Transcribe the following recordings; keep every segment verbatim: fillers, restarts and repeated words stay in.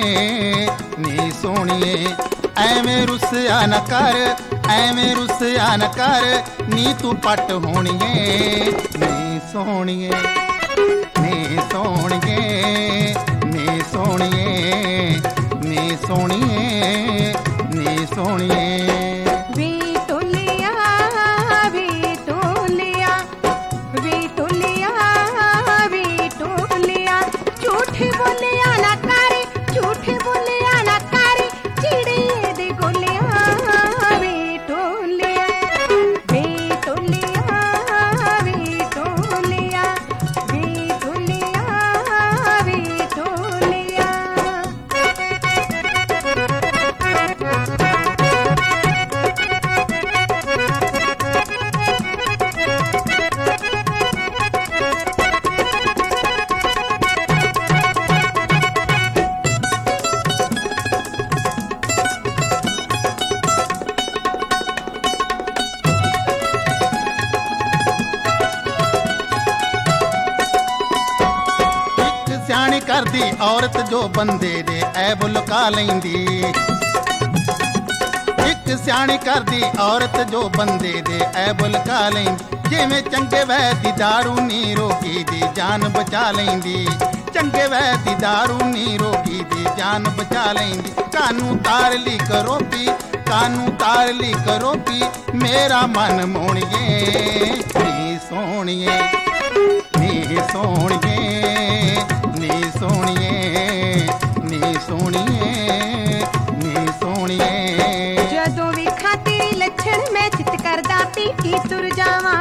नी सोहणीए ਐਵੇਂ ਰੁੱਸਿਆ ਨਾ ਕਰ ਐਵੇਂ ਰੁੱਸਿਆ ਨਾ ਕਰ ਨੀ ਤੂੰ ਪੱਟ ਹੋਣੀਏ ਨੀ ਸੋਹਣੀਏ ਨੀ ਸੋਹਣੀਏ ਨੀ ਸੋਹਣੀਏ ਨੀ ਸੋਹਣੀਏ ਨੀ ਸੋਹਣੀਏ ਵੇ ਟੋਲਿਆ ਵੇ ਟੋਲਿਆ ਵੇ ਟੋਲਿਆ ਵੇ ਟੋਲਿਆ ਝੂਠ ਬੋਲਿਆ ਨਾ ਕਰ ਝੂਠ ਬੋਲਿਆ ਨਾ ਕਰ ਚਿੜੀਏ ਦੇ ਗੋਲਿਆ ਵੇ ਟੋਲਿਆ ਵੇ ਟੋਲਿਆ ਵੇ ਟੋਲਿਆ ਵੇ ਟੋਲਿਆ ਵੇ ਟੋਲਿਆ ਸਿਆਣੀ ਕਰਦੀ ਔਰਤ ਜੋ ਬੰਦੇ ਦੇ ਐਬ ਲੁਕਾ ਲੈਂਦੀ ਇੱਕ ਸਿਆਣੀ ਕਰਦੀ ਔਰਤ ਜੋ ਬੰਦੇ ਦੇ ਐਬ ਲੁਕਾ ਲੈਂਦੀ ਜਿਵੇਂ ਚੰਗੇ ਵੈਦ ਦੀ ਦਾਰੂ ਨੀ ਰੋਗੀ ਦੀ ਜਾਨ ਬਚਾ ਲੈਂਦੀ ਚੰਗੇ ਵੈਦ ਦੀ ਦਾਰੂ ਨੀ ਰੋਗੀ ਦੀ ਜਾਨ ਬਚਾ ਲੈਂਦੀ ਕਾਨੂੰ ਤਾਰ ਲਈ ਕਰੋ ਪੀ ਕਾਨੂੰ ਤਾਰ ਲਈ ਕਰੋ ਪੀ ਮੇਰਾ ਮਨ ਮੋਣੀਏ ਨੀ ਸੋਹਣੀਏ ਨੀ ਸੋਹਣੀਏ ਨੀ ਸੋਹਣੀਏ ਨੀ ਸੋਹਣੀਏ ਨੀ ਸੋਹਣੀਏ ਜਦੋਂ ਵੇਖਾਂ ਤੇਰੇ ਲੱਛਣ ਮੈਂ ਚਿੱਤ ਕਰਦਾ ਪੀ ਕੀ ਤੁਰ ਜਾਵਾਂ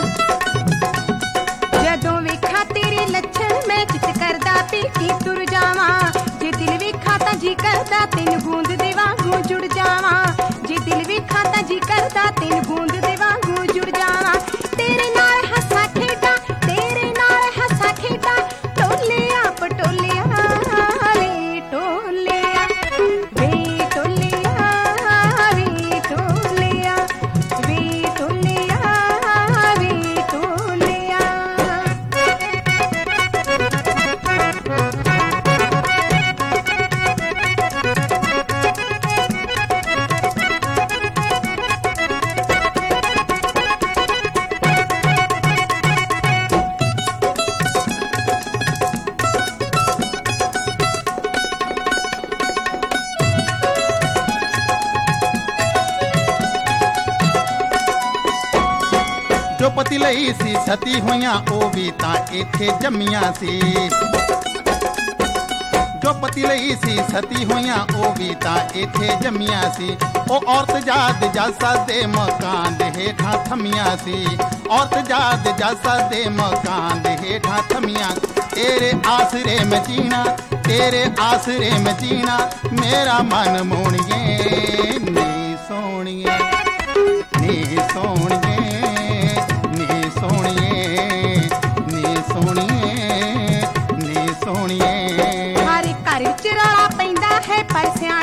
ਜਦੋਂ ਵੇਖਾਂ ਤੇਰੇ ਲੱਛਣ ਮੈਂ ਚਿੱਤ ਕਰਦਾ ਪੀ ਕੀ ਤੁਰ ਜਾਵਾਂ ਜੇ ਦਿਲ ਵੇਖਾਂ ਤਾਂ ਜੀ ਕਰਦਾ ਤੈਨੂੰ ਬੂੰਦ ਦੇ ਵਾਂਗੂ ਜੁੜ ਜਾਵਾਂ ਜੇ ਦਿਲ ਵੇਖਾਂ ਤਾਂ ਜੀ ਕਰਦਾ ਤੈਨੂੰ ਬੂੰਦ ਦੇ ਵਾਂਗੂ ਜੁੜ ਜਾਵਾਂ ਤੇਰੇ ਨਾਲ ਹੱਸਾਂ ਖੇਡਾਂ ਤੇਰੇ ਨਾਲ ਹੱਸਾਂ ਖੇਡਾਂ ਟੋਲਿਆ ਪਟੋਲਿਆ ਵੇ ਟੋਲਿਆ ਵੇ ਟੋਲਿਆ ਵੇ ਟੋਲਿਆ ਵੇ ਟੋਲਿਆ ਵੇ ਟੋਲਿਆ ਜੋ ਪਤੀ ਲਈ ਸੀ ਸਤੀ ਹੋਈਆਂ ਉਹ ਵੀ ਤਾਂ ਇੱਥੇ ਜੰਮੀਆਂ ਸੀ ਜੋ ਪਤੀ ਲਈ ਸੀ ਸਤੀ ਹੋਈਆਂ ਉਹ ਵੀ ਤਾਂ ਇੱਥੇ ਜੰਮੀਆਂ ਸੀ ਉਹ ਔਰਤ ਜਾਤ ਜੱਸਾ ਦੇ ਮਕਾਨ ਦੇ ਹੇਠਾਂ ਥਮੀਆਂ ਸੀ ਔਰਤ ਜਾਤ ਜੱਸਾ ਦੇ ਮਕਾਨ ਦੇ ਹੇਠਾਂ ਥਮੀਆਂ ਤੇਰੇ ਆਸਰੇ ਮੈਂ ਜੀਣਾ ਤੇਰੇ ਆਸਰੇ ਮੈਂ ਜੀਣਾ ਮੇਰਾ ਮਨ ਮੋਣੀਏ ਨੀ ਸੋਹਣੀਏ ਨੀ ਸੋਹਣੀਏ ਨੀ ਸੋਹਣੀਏ ਨੀ ਸੋਹਣੀਏ ਨੀ ਸੋਹਣੀਏ ਹਰ ਘਰ ਚ ਰੌਲਾ ਪੈਂਦਾ ਹੈ ਪਰ ਸਿਆਣੇ